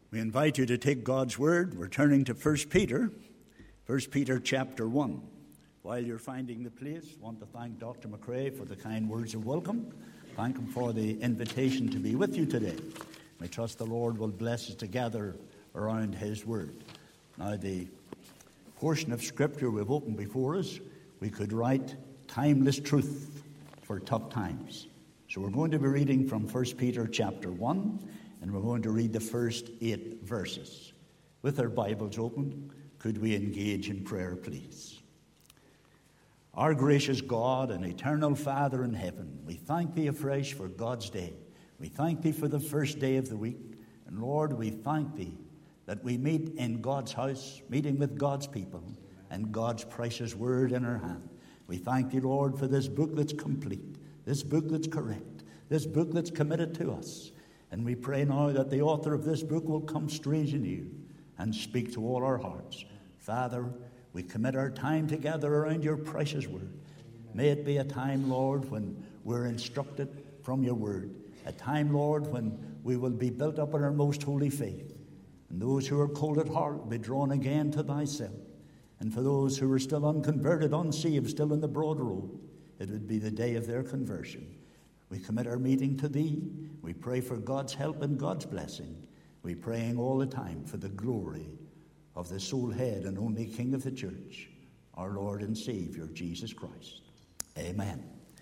We invite you to take God's Word. We're turning to 1 Peter chapter 1. While you're finding the place, I want to thank Dr. McRae for the kind words of welcome. Thank him for the invitation to be with you today. We trust the Lord will bless us together around His Word. Now, the portion of Scripture we've opened before us, we could write timeless truth for tough times. So we're going to be reading from 1 Peter chapter 1, and we're going to read the first 8 verses. With our Bibles open, could we engage in prayer, please? Our gracious God and eternal Father in heaven, we thank Thee afresh for God's day. We thank Thee for the first day of the week. And Lord, we thank Thee that we meet in God's house, meeting with God's people, and God's precious word in our hand. We thank Thee, Lord, for this book that's complete, this book that's correct, this book that's committed to us. And we pray now that the author of this book will come straight in You and speak to all our hearts. Father, we commit our time together around Your precious word. May it be a time, Lord, when we're instructed from Your word. A time, Lord, when we will be built up in our most holy faith. And those who are cold at heart will be drawn again to Thyself. And for those who are still unconverted, unsaved, still in the broad road, it would be the day of their conversion. We commit our meeting to Thee. We pray for God's help and God's blessing. We're praying all the time for the glory of the sole head and only King of the church, our Lord and Savior, Jesus Christ. Amen.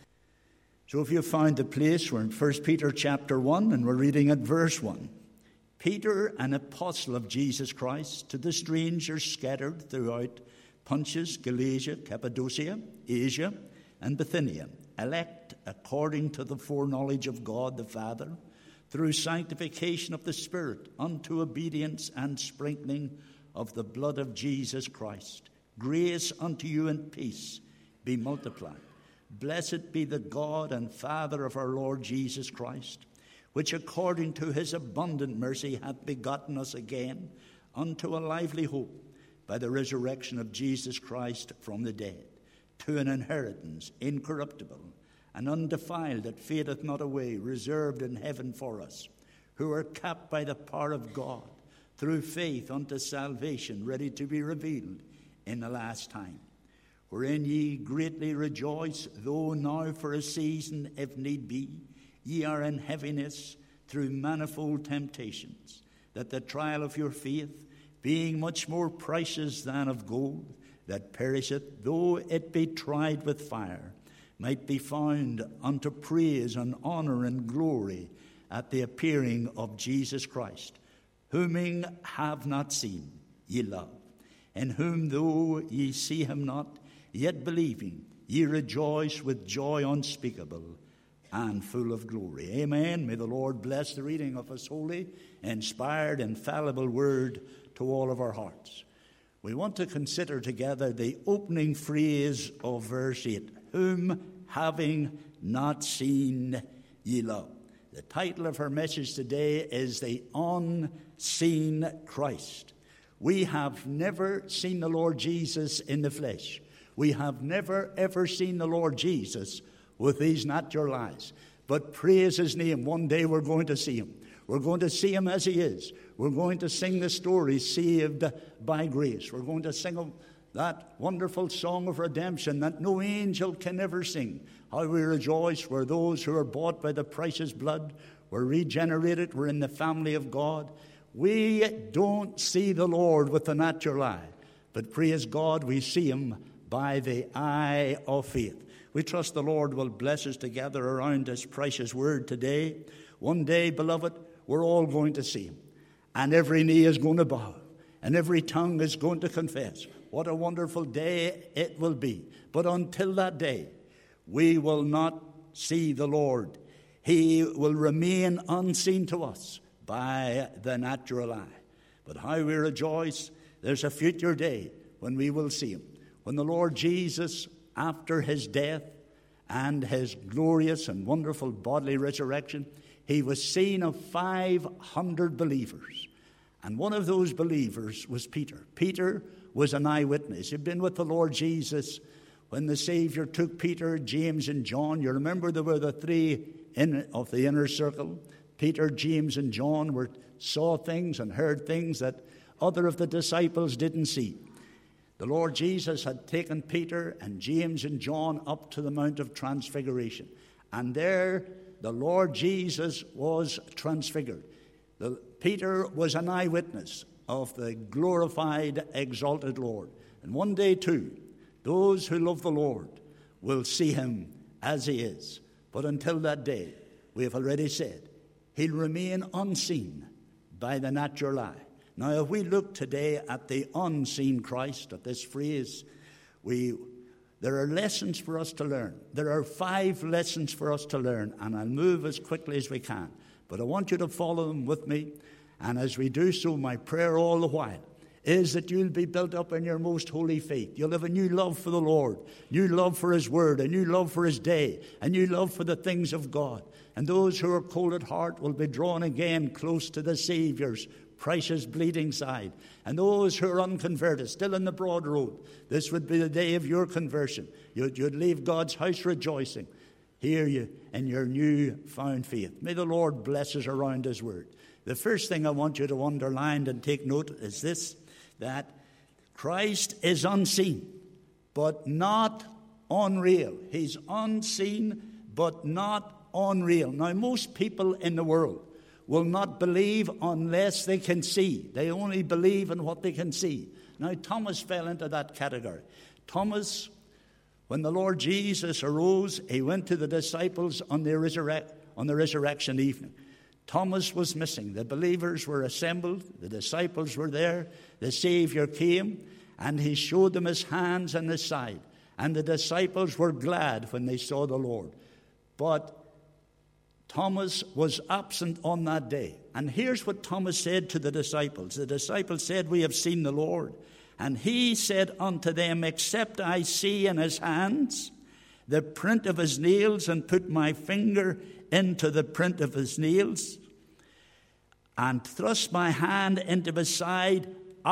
So if you've found the place, we're in 1 Peter chapter 1, and we're reading at verse 1. Peter, an apostle of Jesus Christ, to the strangers scattered throughout Pontus, Galatia, Cappadocia, Asia, and Bithynia, elect according to the foreknowledge of God the Father, through sanctification of the Spirit, unto obedience and sprinkling of the blood of Jesus Christ. Grace unto you and peace be multiplied. Blessed be the God and Father of our Lord Jesus Christ, which according to His abundant mercy hath begotten us again unto a lively hope by the resurrection of Jesus Christ from the dead, to an inheritance incorruptible and undefiled that fadeth not away, reserved in heaven for us, who are kept by the power of God through faith unto salvation, ready to be revealed in the last time. Wherein ye greatly rejoice, though now for a season, if need be, ye are in heaviness through manifold temptations, that the trial of your faith, being much more precious than of gold, that perisheth, though it be tried with fire, might be found unto praise and honor and glory at the appearing of Jesus Christ, whom ye have not seen, ye love, in whom though ye see Him not, yet believing, ye rejoice with joy unspeakable and full of glory. Amen. May the Lord bless the reading of His holy, inspired, infallible word to all of our hearts. We want to consider together the opening phrase of verse 8, whom having not seen ye love. The title of our message today is The Unseen Christ. We have never seen the Lord Jesus in the flesh. We have never, ever seen the Lord Jesus with these natural eyes. But praise His name, one day we're going to see Him. We're going to see Him as He is. We're going to sing the story, Saved by Grace. We're going to sing that wonderful song of redemption that no angel can ever sing. How we rejoice, we're those who are bought by the precious blood. We're regenerated. We're in the family of God. We don't see the Lord with the natural eye. But praise God, we see Him by the eye of faith. We trust the Lord will bless us together around His precious word today. One day, beloved, we're all going to see Him. And every knee is going to bow. And every tongue is going to confess. What a wonderful day it will be. But until that day, we will not see the Lord. He will remain unseen to us by the natural eye. But how we rejoice, there's a future day when we will see Him. When the Lord Jesus, after His death and His glorious and wonderful bodily resurrection, He was seen of 500 believers. And one of those believers was Peter. Peter was an eyewitness. He'd been with the Lord Jesus when the Savior took Peter, James, and John. You remember there were the three of the inner circle. Peter, James, and John saw things and heard things that other of the disciples didn't see. The Lord Jesus had taken Peter and James and John up to the Mount of Transfiguration. And there the Lord Jesus was transfigured. Peter was an eyewitness of the glorified, exalted Lord. And one day too, those who love the Lord will see him as he is. But until that day, we have already said, he'll remain unseen by the natural eye. Now, if we look today at the unseen Christ, at this phrase, there are lessons for us to learn. There are 5 lessons for us to learn, and I'll move as quickly as we can. But I want you to follow them with me, and as we do so, my prayer all the while is that you'll be built up in your most holy faith. You'll have a new love for the Lord, new love for his word, a new love for his day, a new love for the things of God. And those who are cold at heart will be drawn again close to the Saviour's precious bleeding side. And those who are unconverted, still in the broad road, this would be the day of your conversion. You'd leave God's house rejoicing. Hear you in your new found faith. May the Lord bless us around his word. The first thing I want you to underline and take note is this, that Christ is unseen, but not unreal. He's unseen, but not unreal. Now, most people in the world will not believe unless they can see. They only believe in what they can see. Now, Thomas fell into that category. Thomas, when the Lord Jesus arose, he went to the disciples on the resurrection evening. Thomas was missing. The believers were assembled. The disciples were there. The Savior came, and he showed them his hands and his side. And the disciples were glad when they saw the Lord. But Thomas was absent on that day. And here's what Thomas said to the disciples. The disciples said, "We have seen the Lord." And he said unto them, "Except I see in his hands the print of his nails, and put my finger into the print of his nails, and thrust my hand into his side,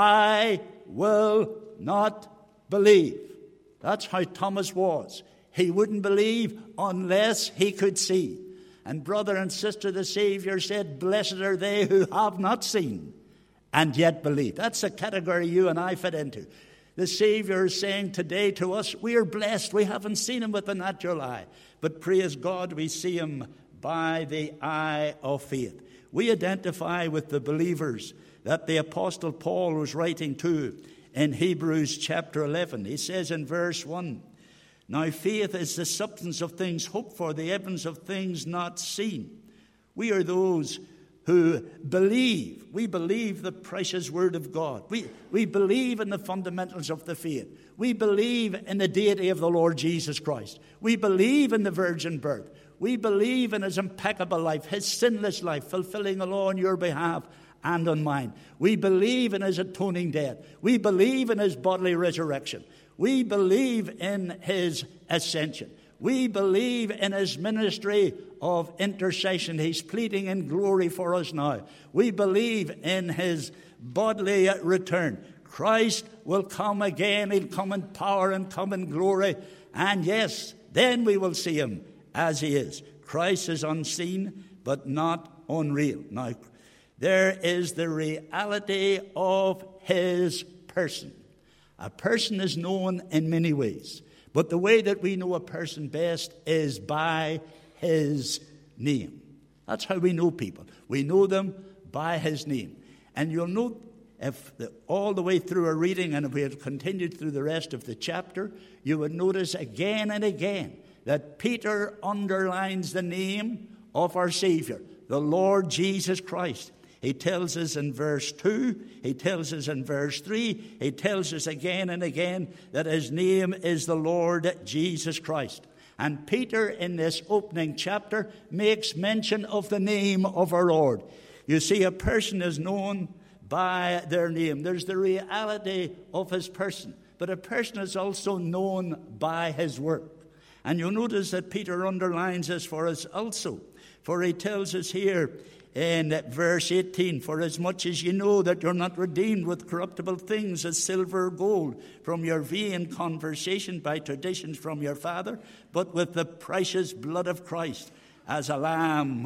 I will not believe." That's how Thomas was. He wouldn't believe unless he could see. And brother and sister, the Savior said, "Blessed are they who have not seen and yet believe." That's the category you and I fit into. The Savior is saying today to us, we are blessed. We haven't seen him with the natural eye, but praise God, we see him by the eye of faith. We identify with the believers that the Apostle Paul was writing to in Hebrews chapter 11. He says in verse 1, "Now faith is the substance of things hoped for, the evidence of things not seen." We are those who believe. We believe the precious word of God. We believe in the fundamentals of the faith. We believe in the deity of the Lord Jesus Christ. We believe in the virgin birth. We believe in his impeccable life, his sinless life, fulfilling the law on your behalf and on mine. We believe in his atoning death. We believe in his bodily resurrection. We believe in his ascension. We believe in his ministry of intercession. He's pleading in glory for us now. We believe in his bodily return. Christ will come again. He'll come in power and come in glory. And yes, then we will see him as he is. Christ is unseen, but not unreal. Now, there is the reality of his person. A person is known in many ways, but the way that we know a person best is by his name. That's how we know people. We know them by his name. And you'll note, all the way through our reading, and if we had continued through the rest of the chapter, you would notice again and again that Peter underlines the name of our Savior, the Lord Jesus Christ. He tells us in verse 2, he tells us in verse 3, he tells us again and again that his name is the Lord Jesus Christ. And Peter, in this opening chapter, makes mention of the name of our Lord. You see, a person is known by their name. There's the reality of his person, but a person is also known by his work. And you'll notice that Peter underlines this for us also, for he tells us here in verse 18, "For as much as you know that you're not redeemed with corruptible things as silver or gold from your vain conversation by traditions from your father, but with the precious blood of Christ as a lamb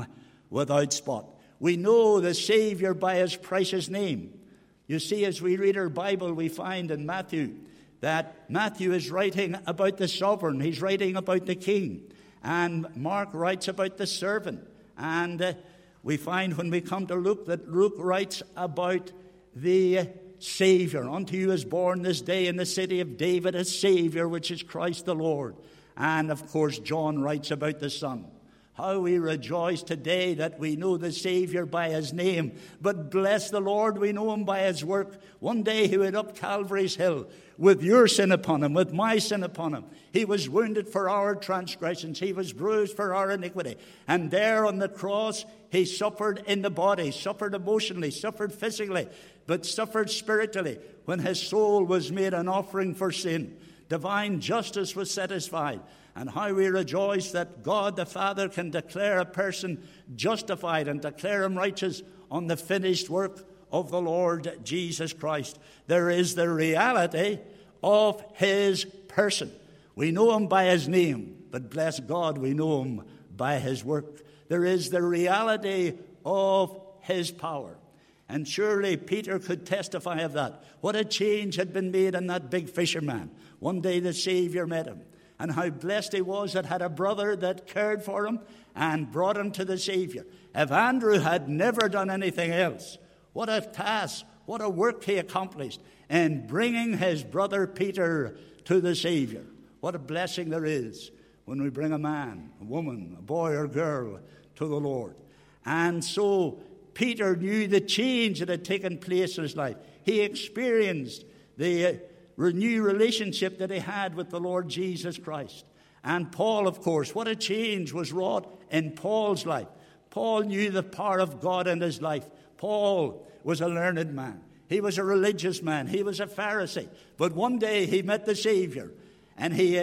without spot. We know the Savior by his precious name. You see, as we read our Bible, we find in Matthew that Matthew is writing about the sovereign. He's writing about the king. And Mark writes about the servant. And we find when we come to Luke that Luke writes about the Savior. Unto you is born this day in the city of David a Savior, which is Christ the Lord. And, of course, John writes about the Son. How we rejoice today that we know the Savior by his name. But bless the Lord, we know him by his work. One day he went up Calvary's hill with your sin upon him, with my sin upon him. He was wounded for our transgressions. He was bruised for our iniquity. And there on the cross, he suffered in the body, suffered emotionally, suffered physically, but suffered spiritually when his soul was made an offering for sin. Divine justice was satisfied. And how we rejoice that God the Father can declare a person justified and declare him righteous on the finished work of the Lord Jesus Christ. There is the reality of his person. We know him by his name, but bless God, we know him by his work. There is the reality of his power. And surely Peter could testify of that. What a change had been made in that big fisherman. One day the Savior met him. And how blessed he was that had a brother that cared for him and brought him to the Savior. If Andrew had never done anything else, what a task, what a work he accomplished in bringing his brother Peter to the Savior. What a blessing there is when we bring a man, a woman, a boy or girl to the Lord. And so Peter knew the change that had taken place in his life. He experienced the renewed relationship that he had with the Lord Jesus Christ. And Paul, of course, what a change was wrought in Paul's life. Paul knew the power of God in his life. Paul was a learned man. He was a religious man. He was a Pharisee. But one day he met the Savior, and he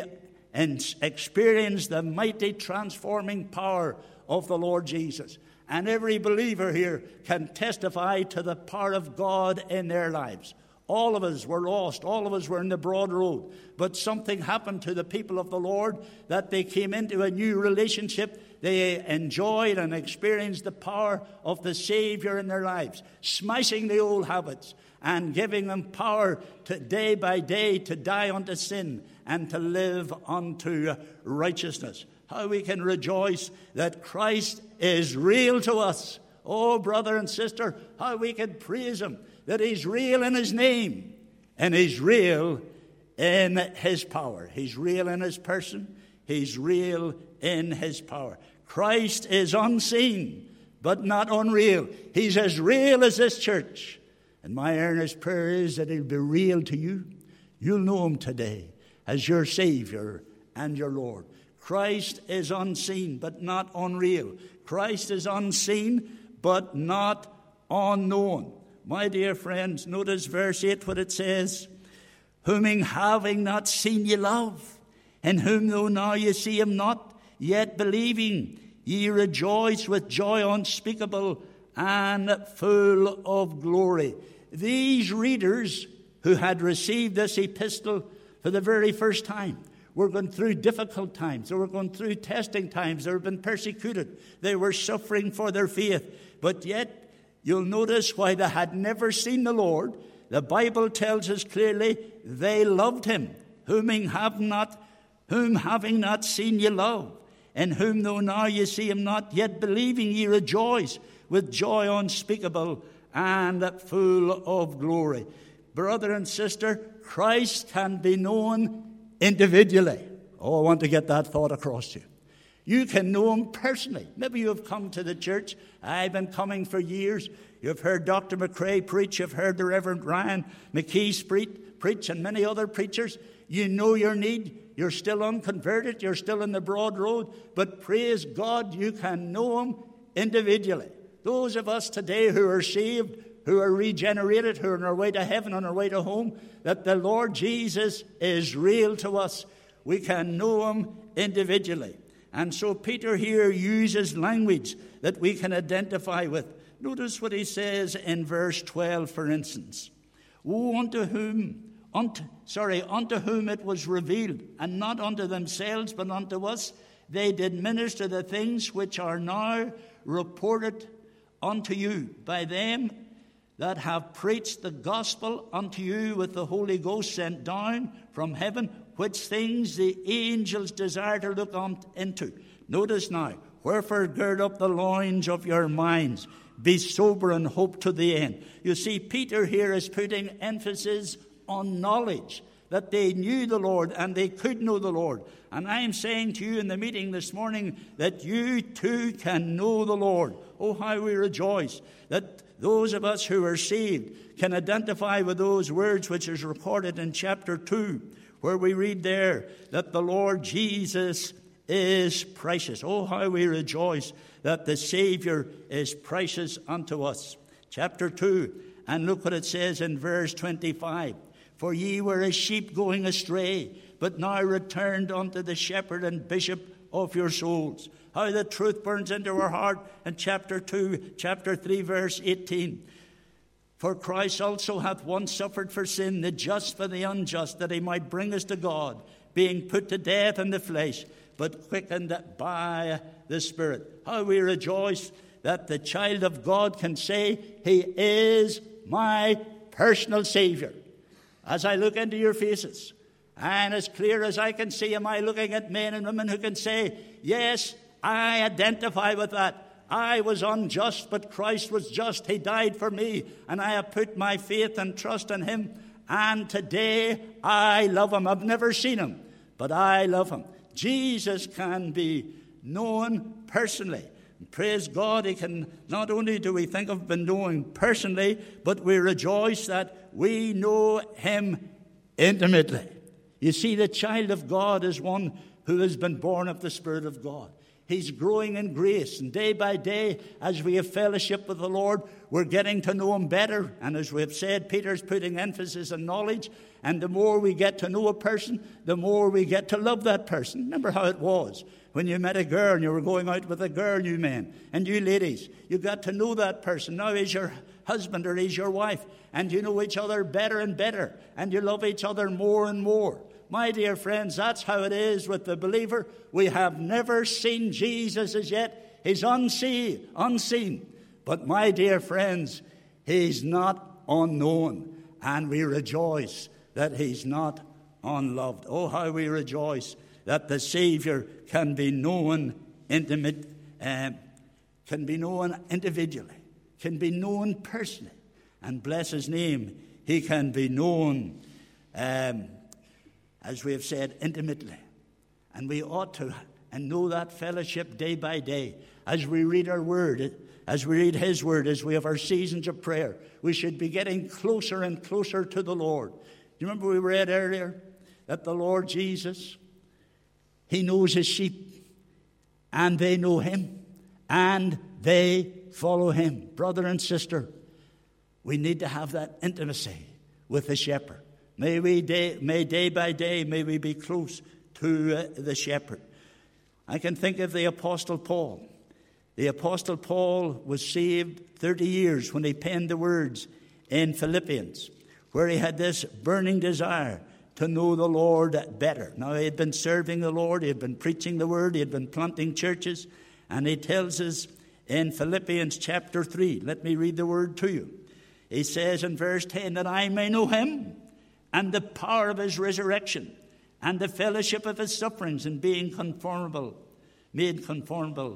experienced the mighty transforming power of the Lord Jesus. And every believer here can testify to the power of God in their lives. All of us were lost. All of us were in the broad road. But something happened to the people of the Lord, that they came into a new relationship. They enjoyed and experienced the power of the Savior in their lives, smashing the old habits and giving them power to day by day to die unto sin and to live unto righteousness. How we can rejoice that Christ is real to us. Oh, brother and sister, how we can praise him, that he's real in his name and he's real in his power. He's real in his person. He's real in his power. Christ is unseen, but not unreal. He's as real as this church. And my earnest prayer is that he'll be real to you. You'll know him today as your Savior and your Lord. Christ is unseen, but not unreal. Christ is unseen, but not unknown. My dear friends, notice verse 8, what it says. Whom having not seen ye love, in whom though now ye see him not, yet believing ye rejoice with joy unspeakable and full of glory. These readers who had received this epistle for the very first time were going through difficult times. They were going through testing times. They were being persecuted. They were suffering for their faith. But yet, you'll notice why they had never seen the Lord. The Bible tells us clearly they loved him. Whom having not seen ye love, in whom though now ye see him not, yet believing ye rejoice with joy unspeakable and full of glory. Brother and sister, Christ can be known individually. Oh, I want to get that thought across to you. You can know him personally. Maybe you have come to the church. I've been coming for years. You've heard Dr. McCrae preach. You've heard the Reverend Ryan McKee preach and many other preachers. You know your need. You're still unconverted. You're still in the broad road. But praise God, you can know him individually. Those of us today who are saved, who are regenerated, who are on our way to heaven, on our way to home, that the Lord Jesus is real to us. We can know him individually. And so Peter here uses language that we can identify with. Notice what he says in verse 12, for instance. Woe unto whom it was revealed, and not unto themselves, but unto us. They did minister the things which are now reported unto you by them that have preached the gospel unto you with the Holy Ghost sent down from heaven, which things the angels desire to look into. Notice now, wherefore gird up the loins of your minds, be sober and hope to the end. You see, Peter here is putting emphasis on knowledge, that they knew the Lord and they could know the Lord. And I am saying to you in the meeting this morning that you too can know the Lord. Oh, how we rejoice that those of us who are saved can identify with those words which is recorded in chapter 2, where we read there that the Lord Jesus is precious. Oh, how we rejoice that the Savior is precious unto us. Chapter 2, and look what it says in verse 25. For ye were as sheep going astray, but now returned unto the shepherd and bishop of your souls. How the truth burns into our heart in chapter 2, chapter 3, verse 18. For Christ also hath once suffered for sin, the just for the unjust, that he might bring us to God, being put to death in the flesh, but quickened by the Spirit. How we rejoice that the child of God can say, he is my personal Savior. As I look into your faces, and as clear as I can see, am I looking at men and women who can say, yes, I identify with that. I was unjust, but Christ was just. He died for me, and I have put my faith and trust in him. And today I love him. I've never seen him, but I love him. Jesus can be known personally. Praise God, he can, not only do we think of him knowing personally, but we rejoice that we know him intimately. You see, the child of God is one who has been born of the Spirit of God. He's growing in grace, and day by day, as we have fellowship with the Lord, we're getting to know him better. And as we have said, Peter's putting emphasis on knowledge, and the more we get to know a person, the more we get to love that person. Remember how it was when you met a girl and you were going out with a girl, you men, and you ladies. You got to know that person. Now he's your husband or he's your wife, and you know each other better and better, and you love each other more and more. My dear friends, that's how it is with the believer. We have never seen Jesus as yet. He's unseen. But my dear friends, he's not unknown. And we rejoice that he's not unloved. Oh, how we rejoice that the Savior can be known individually, can be known personally. And bless his name, he can be known as we have said, intimately. And we ought to and know that fellowship day by day. As we read our word, as we read his word, as we have our seasons of prayer, we should be getting closer and closer to the Lord. Do you remember we read earlier that the Lord Jesus, he knows his sheep, and they know him, and they follow him. Brother and sister, we need to have that intimacy with the shepherd. May day by day, may we be close to the shepherd. I can think of the Apostle Paul. The Apostle Paul was saved 30 years when he penned the words in Philippians, where he had this burning desire to know the Lord better. Now, he had been serving the Lord, he had been preaching the word, he had been planting churches, and he tells us in Philippians chapter 3, let me read the word to you. He says in verse 10, that I may know him, and the power of his resurrection, and the fellowship of his sufferings, and being made conformable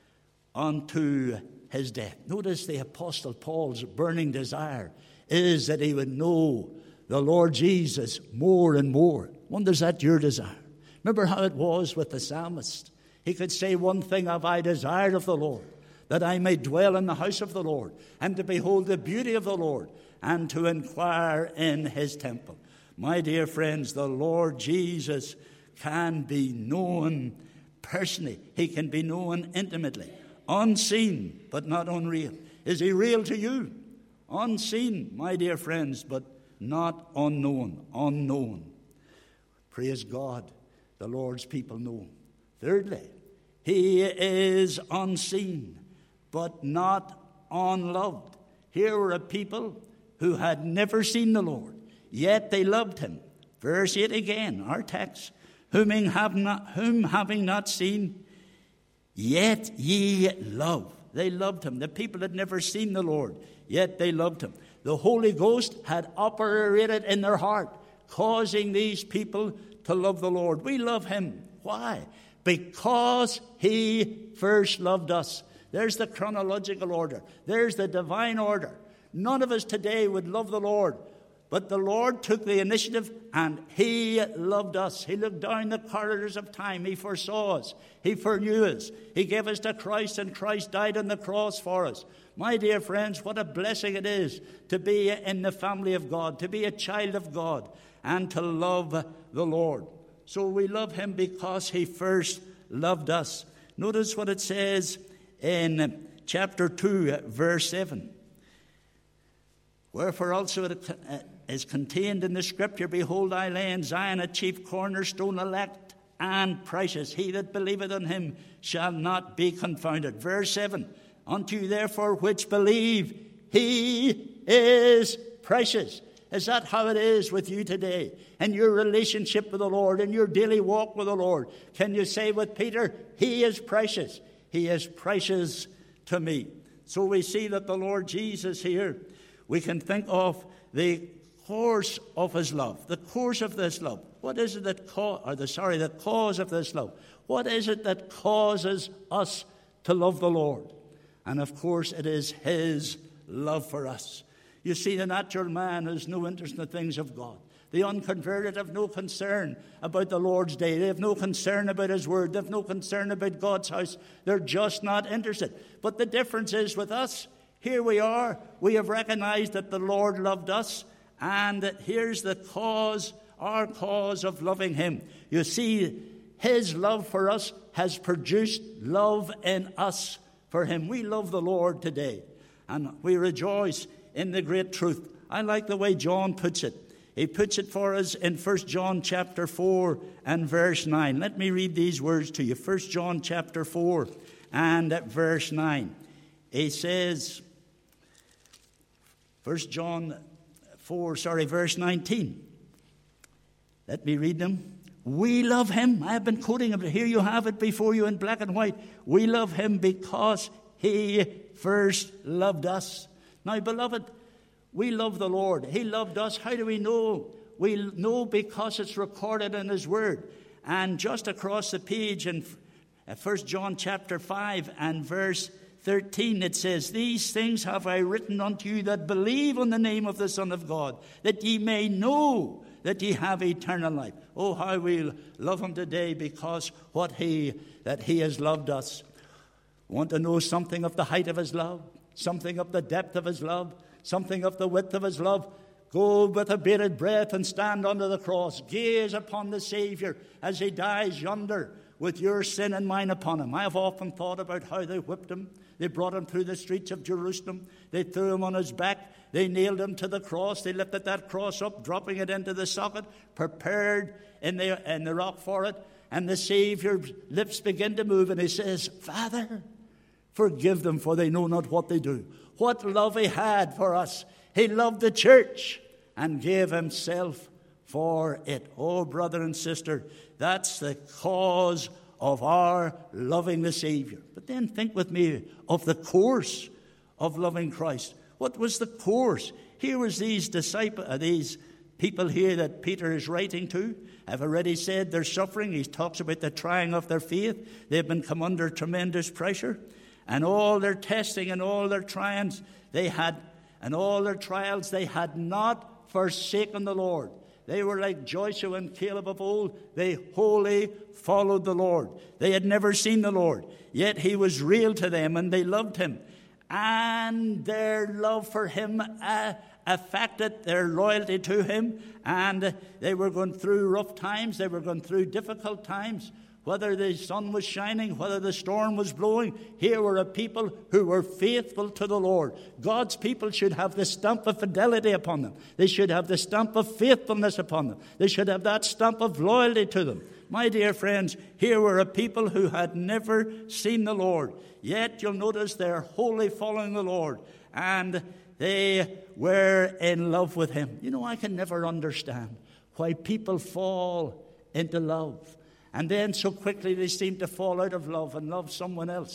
unto his death. Notice the Apostle Paul's burning desire is that he would know the Lord Jesus more and more. Wonder, is that your desire? Remember how it was with the psalmist. He could say, one thing have I desired of the Lord, that I may dwell in the house of the Lord, and to behold the beauty of the Lord, and to inquire in his temple. My dear friends, the Lord Jesus can be known personally. He can be known intimately. Unseen, but not unreal. Is he real to you? Unseen, my dear friends, but not unknown. Unknown. Praise God, the Lord's people know. Thirdly, he is unseen, but not unloved. Here were a people who had never seen the Lord, yet they loved him. Verse 8 again, our text. Whom having not seen, yet ye love. They loved him. The people had never seen the Lord, yet they loved him. The Holy Ghost had operated in their heart, causing these people to love the Lord. We love him. Why? Because he first loved us. There's the chronological order. There's the divine order. None of us today would love the Lord, but the Lord took the initiative and he loved us. He looked down the corridors of time. He foresaw us. He foreknew us. He gave us to Christ, and Christ died on the cross for us. My dear friends, what a blessing it is to be in the family of God, to be a child of God, and to love the Lord. So we love him because he first loved us. Notice what it says in chapter 2, verse 7. Wherefore also it is contained in the scripture, Behold, I lay in Zion a chief cornerstone, elect and precious. He that believeth on him shall not be confounded. Verse 7. Unto you therefore which believe, he is precious. Is that how it is with you today? In your relationship with the Lord, in your daily walk with the Lord? Can you say with Peter, he is precious. He is precious to me. So we see that the Lord Jesus here, we can think of the course of his love. The course of this love. What is it that the cause of this love? What is it that causes us to love the Lord? And of course it is his love for us. You see, the natural man has no interest in the things of God. The unconverted have no concern about the Lord's day. They have no concern about his word. They have no concern about God's house. They're just not interested. But the difference is with us. Here we are. We have recognized that the Lord loved us, and that here's the cause, our cause of loving him. You see, his love for us has produced love in us for him. We love the Lord today, and we rejoice in the great truth. I like the way John puts it. He puts it for us in 1 John chapter 4 and verse 9. Let me read these words to you. 1 John chapter 4 and verse 9. He says, 1 John 4, verse 19. Let me read them. We love him. I have been quoting him. Here you have it before you in black and white. We love him because he first loved us. Now, beloved, we love the Lord. He loved us. How do we know? We know because it's recorded in his word. And just across the page in 1 John chapter 5 and verse 13, it says, These things have I written unto you that believe on the name of the Son of God, that ye may know that ye have eternal life. Oh, how we love him today because that he has loved us. Want to know something of the height of his love? Something of the depth of his love? Something of the width of his love? Go with a bated breath and stand under the cross. Gaze upon the Savior as he dies yonder with your sin and mine upon him. I have often thought about how they whipped him. They brought him through the streets of Jerusalem. They threw him on his back. They nailed him to the cross. They lifted that cross up, dropping it into the socket, prepared in the rock for it. And the Savior's lips begin to move, and he says, Father, forgive them, for they know not what they do. What love he had for us. He loved the church and gave himself for it. Oh, brother and sister, that's the cause of our loving the Savior. But then think with me of the course of loving Christ. What was the course? Here was these people here that Peter is writing to. I've already said they're suffering. He talks about the trying of their faith. They've been come under tremendous pressure. And all their testing and all their trials, they had not forsaken the Lord. They were like Joshua and Caleb of old. They wholly followed the Lord. They had never seen the Lord, yet he was real to them, and they loved him. And their love for him affected their loyalty to him. And they were going through rough times. They were going through difficult times. Whether the sun was shining, whether the storm was blowing, here were a people who were faithful to the Lord. God's people should have the stamp of fidelity upon them. They should have the stamp of faithfulness upon them. They should have that stamp of loyalty to them. My dear friends, here were a people who had never seen the Lord. Yet you'll notice they're wholly following the Lord. And they were in love with him. You know, I can never understand why people fall into love. And then so quickly they seem to fall out of love and love someone else.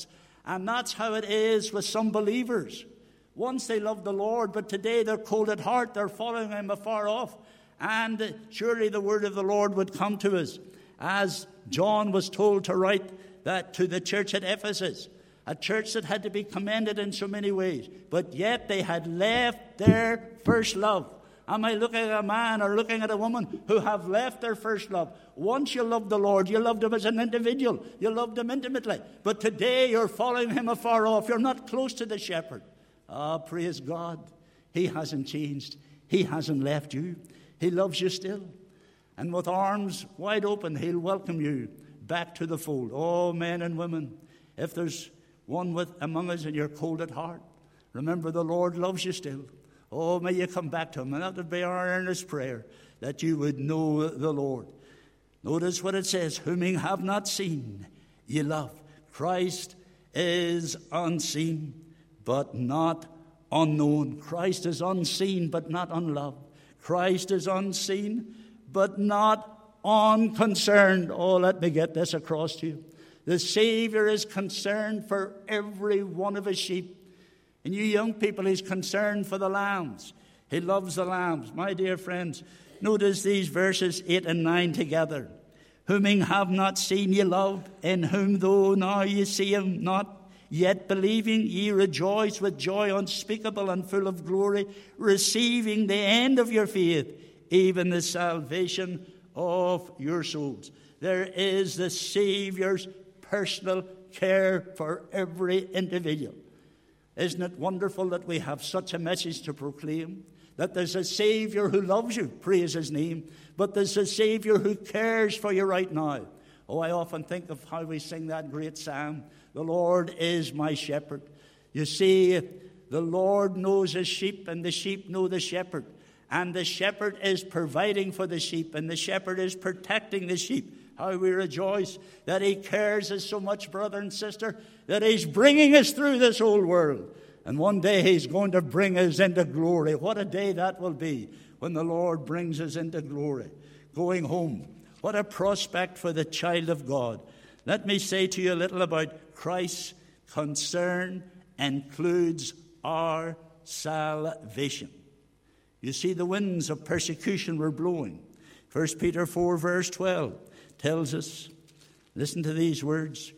And that's how it is with some believers. Once they loved the Lord, but today they're cold at heart. They're following him afar off. And surely the word of the Lord would come to us, as John was told to write that to the church at Ephesus, a church that had to be commended in so many ways, but yet they had left their first love. Am I looking at a man or looking at a woman who have left their first love? Once you loved the Lord, you loved him as an individual. You loved him intimately. But today you're following him afar off. You're not close to the shepherd. Ah, praise God. He hasn't changed. He hasn't left you. He loves you still. And with arms wide open, he'll welcome you back to the fold. Oh, men and women, if there's one among us and you're cold at heart, remember the Lord loves you still. Oh, may you come back to him. And that would be our earnest prayer, that you would know the Lord. Notice what it says, whom ye have not seen, ye love. Christ is unseen, but not unknown. Christ is unseen, but not unloved. Christ is unseen, but not unconcerned. Oh, let me get this across to you. The Savior is concerned for every one of his sheep. And you young people, he's concerned for the lambs. He loves the lambs. My dear friends, notice these verses 8 and 9 together. Whom ye have not seen ye love, in whom though now ye see him not, yet believing ye rejoice with joy unspeakable and full of glory, receiving the end of your faith, even the salvation of your souls. There is the Savior's personal care for every individual. Isn't it wonderful that we have such a message to proclaim? That there's a Savior who loves you, praise his name, but there's a Savior who cares for you right now. Oh, I often think of how we sing that great psalm, the Lord is my shepherd. You see, the Lord knows his sheep, and the sheep know the shepherd. And the shepherd is providing for the sheep, and the shepherd is protecting the sheep. How we rejoice that he cares us so much, brother and sister, that he's bringing us through this old world. And one day he's going to bring us into glory. What a day that will be when the Lord brings us into glory, going home. What a prospect for the child of God. Let me say to you a little about Christ's concern includes our salvation. You see, the winds of persecution were blowing. 1 Peter 4 verse 12 tells us, listen to these words.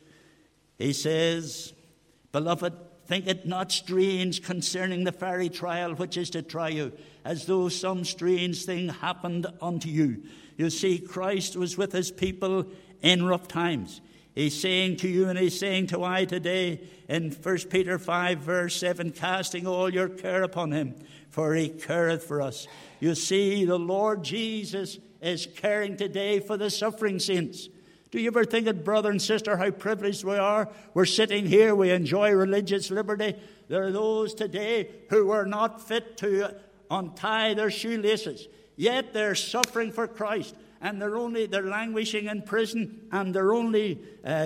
He says, Beloved, think it not strange concerning the fiery trial which is to try you, as though some strange thing happened unto you. You see, Christ was with his people in rough times. He's saying to you and he's saying to I today in 1 Peter 5 verse 7, casting all your care upon him, for he careth for us. You see, the Lord Jesus is caring today for the suffering saints. Do you ever think it, brother and sister, how privileged we are? We're sitting here, we enjoy religious liberty. There are those today who are not fit to untie their shoelaces, yet they're suffering for Christ, and they're languishing in prison, and their only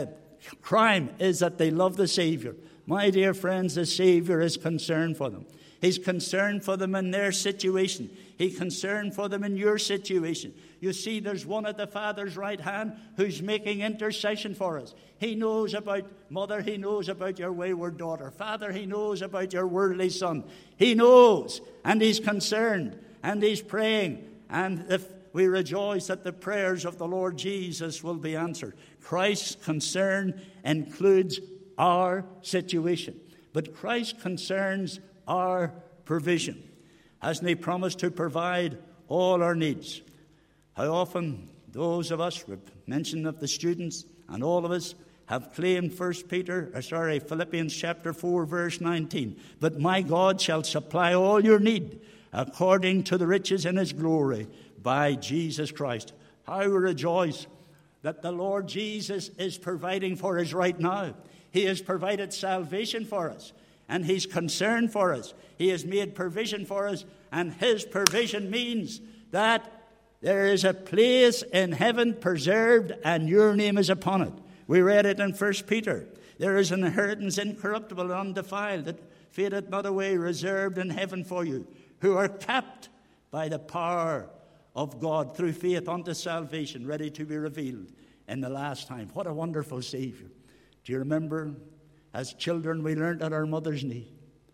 crime is that they love the Savior. My dear friends, the Savior is concerned for them. He's concerned for them in their situation. He's concerned for them in your situation. You see, there's one at the Father's right hand who's making intercession for us. He knows about mother. He knows about your wayward daughter. Father, he knows about your worldly son. He knows, and he's concerned, and he's praying. And if we rejoice that the prayers of the Lord Jesus will be answered. Christ's concern includes our situation, but Christ concerns our provision. Hasn't he promised to provide all our needs? How often those of us, we've mentioned of the students, and all of us have claimed Philippians chapter 4 verse 19. But my God shall supply all your need according to the riches in his glory by Jesus Christ. How we rejoice that the Lord Jesus is providing for us right now. He has provided salvation for us, and he's concerned for us. He has made provision for us, and his provision means that there is a place in heaven preserved, and your name is upon it. We read it in 1 Peter. There is an inheritance incorruptible and undefiled that fadeth not away, reserved in heaven for you, who are kept by the power of God through faith unto salvation, ready to be revealed in the last time. What a wonderful Savior. Do you remember As children, we learnt at our mother's knee,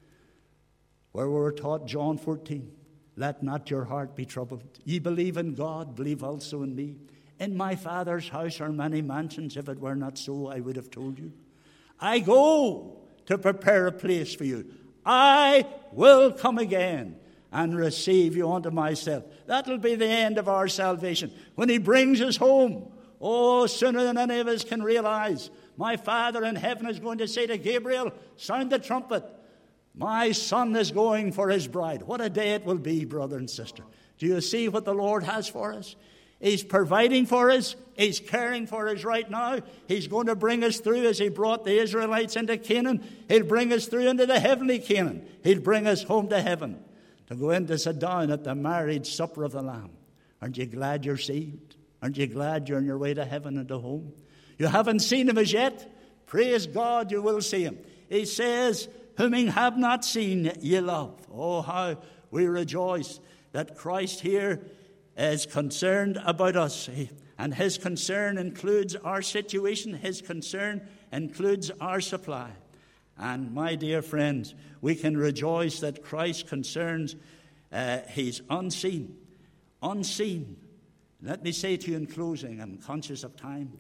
where we were taught John 14, let not your heart be troubled. Ye believe in God, believe also in me. In my Father's house are many mansions. If it were not so, I would have told you. I go to prepare a place for you. I will come again and receive you unto myself. That'll be the end of our salvation. When he brings us home, sooner than any of us can realize, my Father in heaven is going to say to Gabriel, sound the trumpet. My Son is going for his bride. What a day it will be, brother and sister. Do you see what the Lord has for us? He's providing for us. He's caring for us right now. He's going to bring us through as he brought the Israelites into Canaan. He'll bring us through into the heavenly Canaan. He'll bring us home to heaven to go in to sit down at the marriage supper of the Lamb. Aren't you glad you're saved? Aren't you glad you're on your way to heaven and to home? You haven't seen him as yet. Praise God, you will see him. He says, whom ye have not seen, ye love. Oh, how we rejoice that Christ here is concerned about us. And his concern includes our situation. His concern includes our supply. And my dear friends, we can rejoice that Christ's concerns, he's unseen. Unseen. Let me say to you in closing, I'm conscious of time.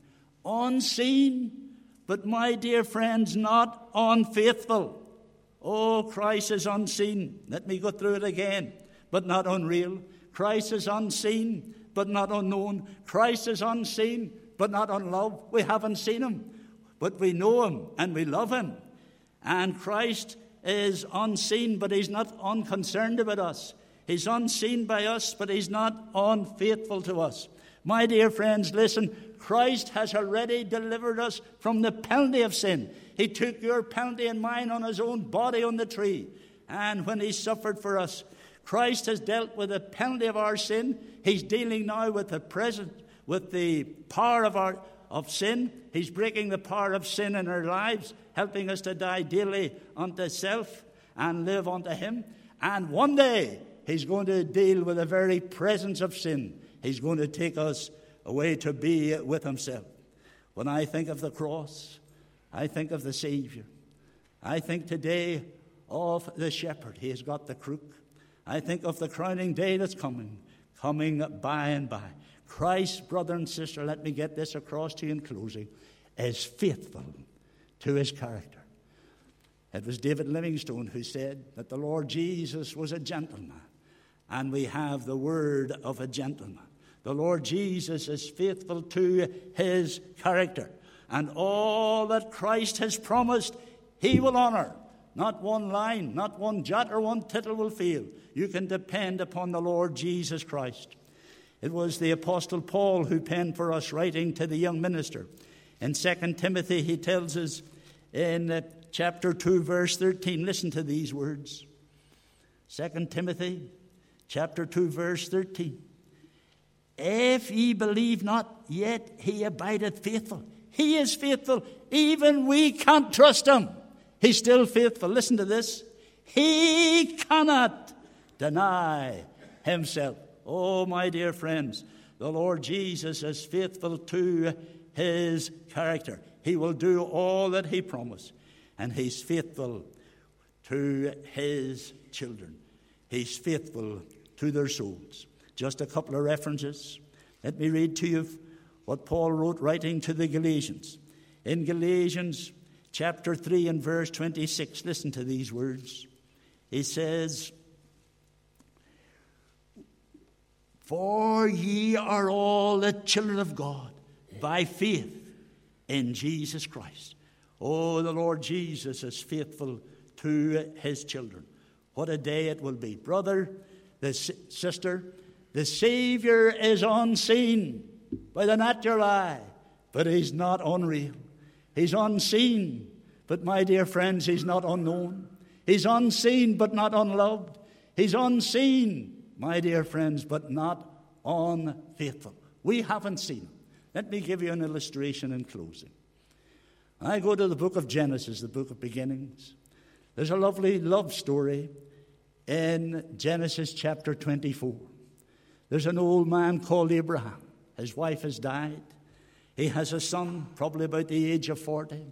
Unseen, but my dear friends, not unfaithful. Oh, Christ is unseen. Let me go through it again. But not unreal. Christ is unseen, but not unknown. Christ is unseen, but not unloved. We haven't seen him, but we know him and we love him. And Christ is unseen, but he's not unconcerned about us. He's unseen by us, but he's not unfaithful to us. My dear friends, listen. Christ has already delivered us from the penalty of sin. He took your penalty and mine on his own body on the tree. And when he suffered for us, Christ has dealt with the penalty of our sin. He's dealing now with the power of sin. He's breaking the power of sin in our lives, helping us to die daily unto self and live unto him. And one day, he's going to deal with the very presence of sin. He's going to take us away to be with himself. When I think of the cross, I think of the Savior. I think today of the shepherd. He has got the crook. I think of the crowning day that's coming by and by. Christ, brother and sister, let me get this across to you in closing, is faithful to his character. It was David Livingstone who said that the Lord Jesus was a gentleman, and we have the word of a gentleman. The Lord Jesus is faithful to his character, and all that Christ has promised, he will honor. Not one line, not one jot or one tittle will fail. You can depend upon the Lord Jesus Christ. It was the Apostle Paul who penned for us, writing to the young minister. In 2 Timothy, he tells us in chapter 2, verse 13, listen to these words. 2 Timothy, chapter 2, verse 13. If ye believe not, yet he abideth faithful. He is faithful. Even we can't trust him. He's still faithful. Listen to this. He cannot deny himself. Oh, my dear friends, the Lord Jesus is faithful to his character. He will do all that he promised. And he's faithful to his children. He's faithful to their souls. Just a couple of references. Let me read to you what Paul wrote writing to the Galatians. In Galatians chapter 3 and verse 26, listen to these words. He says, for ye are all the children of God by faith in Jesus Christ. Oh, the Lord Jesus is faithful to his children. What a day it will be. Brother, sister, the Savior is unseen by the natural eye, but he's not unreal. He's unseen, but my dear friends, he's not unknown. He's unseen, but not unloved. He's unseen, my dear friends, but not unfaithful. We haven't seen him. Let me give you an illustration in closing. I go to the book of Genesis, the book of beginnings. There's a lovely love story in Genesis chapter 24. There's an old man called Abraham. His wife has died. He has a son, probably about the age of 40.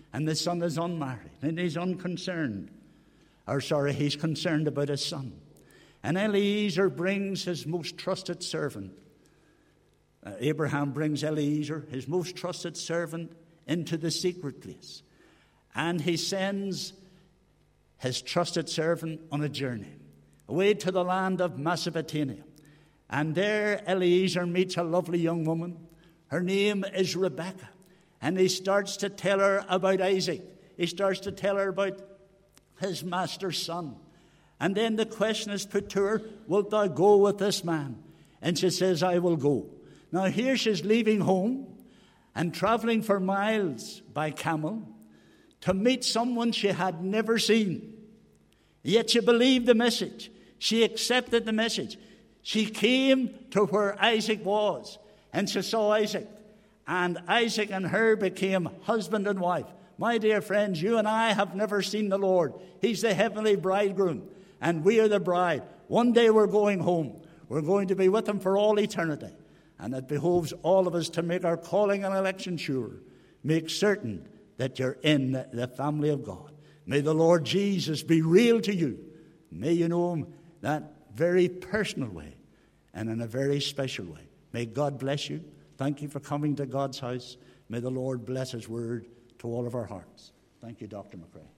and the son is unmarried, and he's unconcerned. He's concerned about his son. And Eliezer brings his most trusted servant. Abraham brings Eliezer, his most trusted servant, into the secret place. And he sends his trusted servant on a journey away to the land of Mesopotamia. And there Eliezer meets a lovely young woman. Her name is Rebekah. And he starts to tell her about Isaac. He starts to tell her about his master's son. And then the question is put to her, wilt thou go with this man? And she says, I will go. Now here she's leaving home and traveling for miles by camel to meet someone she had never seen. Yet she believed the message. She accepted the message. She came to where Isaac was, and she saw Isaac. And Isaac and her became husband and wife. My dear friends, you and I have never seen the Lord. He's the heavenly bridegroom, and we are the bride. One day we're going home. We're going to be with him for all eternity. And it behoves all of us to make our calling and election sure. Make certain that you're in the family of God. May the Lord Jesus be real to you. May you know him that very personal way and in a very special way. May God bless you. Thank you for coming to God's house. May the Lord bless his word to all of our hearts. Thank you, Dr. McRae.